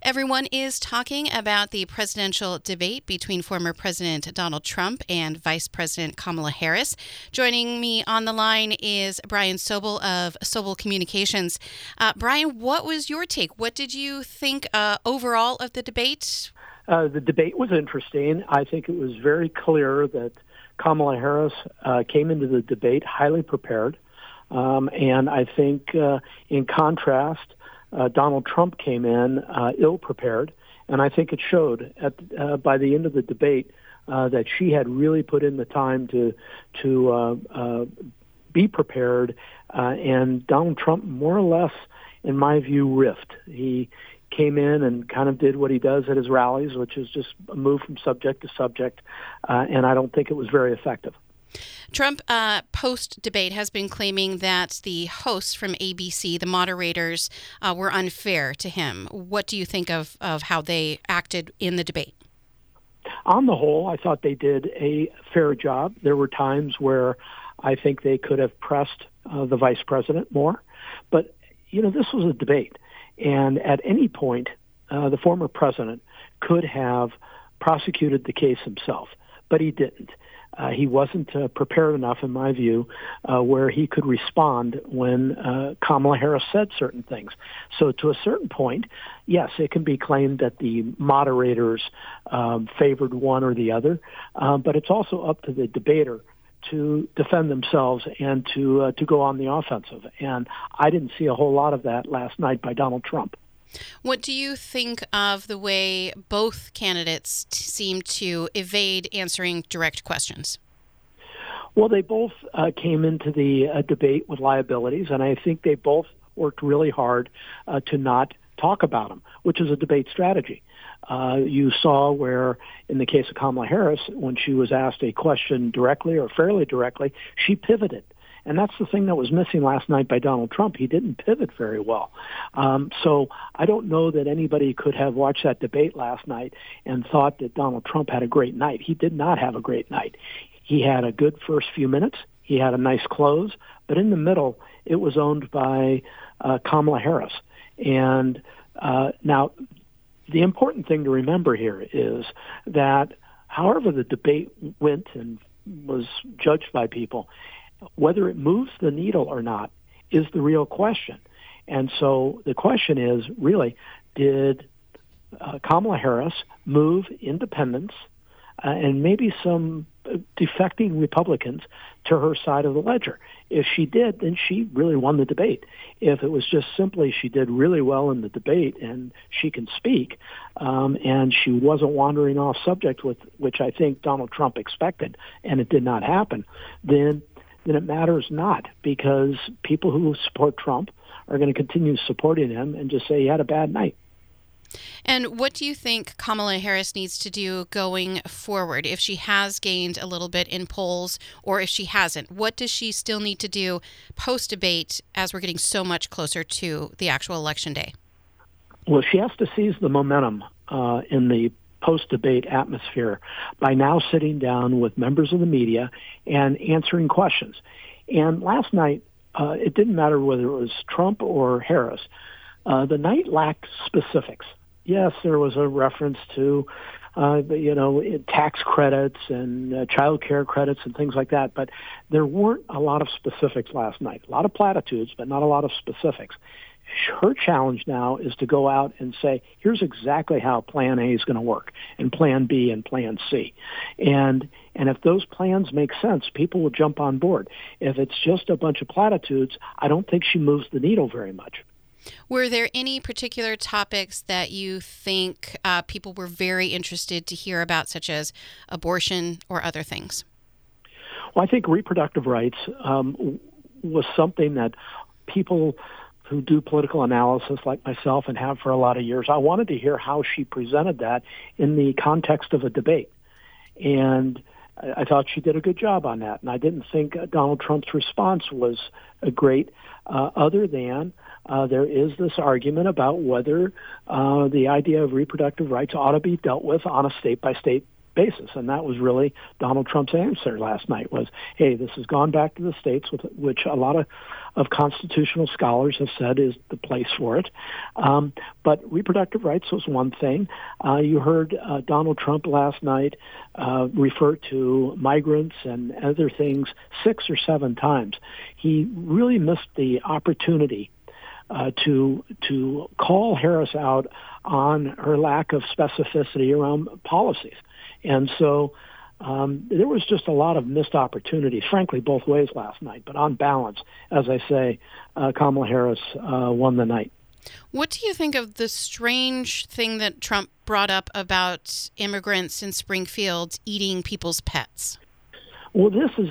Everyone is talking about the presidential debate between former President Donald Trump and Vice President Kamala Harris. Joining me on the line is Brian Sobel of Sobel Communications. Brian, what was your take? What did you think overall of the debate? The debate was interesting. I think it was very clear that Kamala Harris came into the debate highly prepared. And I think in contrast, Donald Trump came in ill-prepared, and I think it showed by the end of the debate that she had really put in the time to be prepared, and Donald Trump more or less, in my view, riffed. He came in and kind of did what he does at his rallies, which is just move from subject to subject, and I don't think it was very effective. Trump, post-debate, has been claiming that the hosts from ABC, the moderators, were unfair to him. What do you think of how they acted in the debate? On the whole, I thought they did a fair job. There were times where I think they could have pressed the vice president more. But, this was a debate. And at any point, the former president could have prosecuted the case himself, but he didn't. He wasn't prepared enough, in my view, where he could respond when Kamala Harris said certain things. So to a certain point, yes, it can be claimed that the moderators favored one or the other, but it's also up to the debater to defend themselves and to go on the offensive. And I didn't see a whole lot of that last night by Donald Trump. What do you think of the way both candidates seem to evade answering direct questions? Well, they both came into the debate with liabilities, and I think they both worked really hard to not talk about them, which is a debate strategy. You saw where, in the case of Kamala Harris, when she was asked a question directly or fairly directly, she pivoted. And that's the thing that was missing last night by Donald Trump. He didn't pivot very well. So I don't know that anybody could have watched that debate last night and thought that Donald Trump had a great night. He did not have a great night. He had a good first few minutes. He had a nice close. But in the middle, it was owned by Kamala Harris. And now the important thing to remember here is that however the debate went and was judged by people, whether it moves the needle or not is the real question. And so the question is, really, did Kamala Harris move independents and maybe some defecting Republicans to her side of the ledger? If she did, then she really won the debate. If it was just simply she did really well in the debate and she can speak, and she wasn't wandering off subject, with which I think Donald Trump expected, and it did not happen, then it matters not, because people who support Trump are going to continue supporting him and just say he had a bad night. And what do you think Kamala Harris needs to do going forward? If she has gained a little bit in polls, or if she hasn't, what does she still need to do post-debate as we're getting so much closer to the actual election day? Well, she has to seize the momentum in the post-debate atmosphere by now sitting down with members of the media and answering questions. And last night, it didn't matter whether it was Trump or Harris. The night lacked specifics. Yes, there was a reference to, tax credits and child care credits and things like that, but there weren't a lot of specifics last night. A lot of platitudes, but not a lot of specifics. Her challenge now is to go out and say, here's exactly how Plan A is going to work, and Plan B and Plan C. And if those plans make sense, people will jump on board. If it's just a bunch of platitudes, I don't think she moves the needle very much. Were there any particular topics that you think people were very interested to hear about, such as abortion or other things? Well, I think reproductive rights was something that people who do political analysis like myself and have for a lot of years, I wanted to hear how she presented that in the context of a debate. And I thought she did a good job on that. And I didn't think Donald Trump's response was great, other than there is this argument about whether the idea of reproductive rights ought to be dealt with on a state-by-state basis. And that was really Donald Trump's answer last night was, hey, this has gone back to the states, which a lot of constitutional scholars have said is the place for it. But reproductive rights was one thing. You heard Donald Trump last night refer to migrants and other things 6 or 7 times. He really missed the opportunity to call Harris out on her lack of specificity around policies. And so there was just a lot of missed opportunities, frankly, both ways last night. But on balance, as I say, Kamala Harris won the night. What do you think of the strange thing that Trump brought up about immigrants in Springfield eating people's pets? Well, this is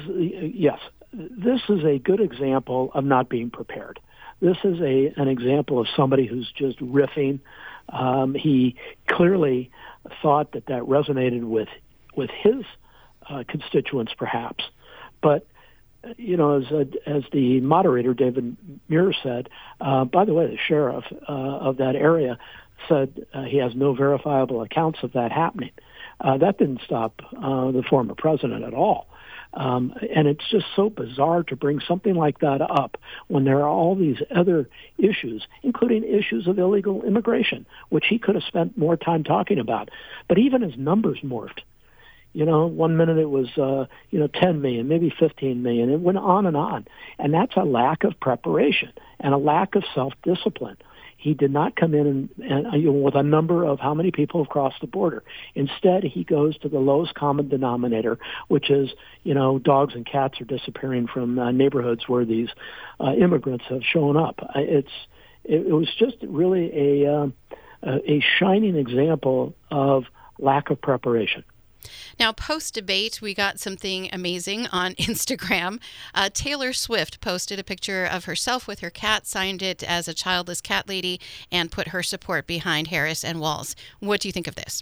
a good example of not being prepared. This is an example of somebody who's just riffing. He clearly thought that resonated with his constituents, perhaps. But, as the moderator, David Muir, said, by the way, the sheriff of that area said he has no verifiable accounts of that happening. That didn't stop the former president at all. And it's just so bizarre to bring something like that up when there are all these other issues, including issues of illegal immigration, which he could have spent more time talking about. But even his numbers morphed. 1 minute it was, 10 million, maybe 15 million. It went on. And that's a lack of preparation and a lack of self-discipline. He did not come in and with a number of how many people have crossed the border. Instead, he goes to the lowest common denominator, which is, dogs and cats are disappearing from neighborhoods where these immigrants have shown up. It was just really a shining example of lack of preparation. Now, post-debate, we got something amazing on Instagram. Taylor Swift posted a picture of herself with her cat, signed it as a childless cat lady, and put her support behind Harris and Walz. What do you think of this?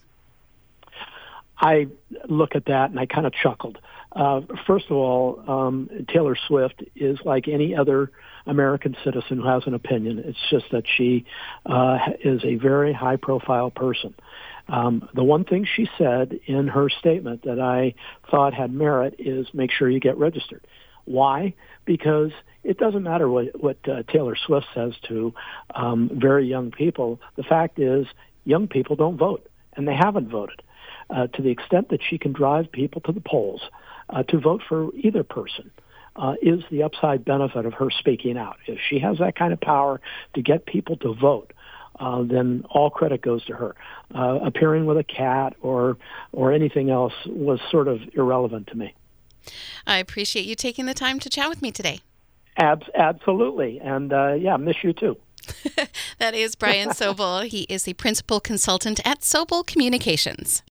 I look at that and I kind of chuckled. First of all, Taylor Swift is like any other American citizen who has an opinion. It's just that she is a very high-profile person. The one thing she said in her statement that I thought had merit is make sure you get registered. Why? Because it doesn't matter what Taylor Swift says to very young people. The fact is young people don't vote, and they haven't voted. To the extent that she can drive people to the polls to vote for either person is the upside benefit of her speaking out. If she has that kind of power to get people to vote, then all credit goes to her. Appearing with a cat or anything else was sort of irrelevant to me. I appreciate you taking the time to chat with me today. Absolutely. And miss you too. That is Brian Sobel. He is the principal consultant at Sobel Communications.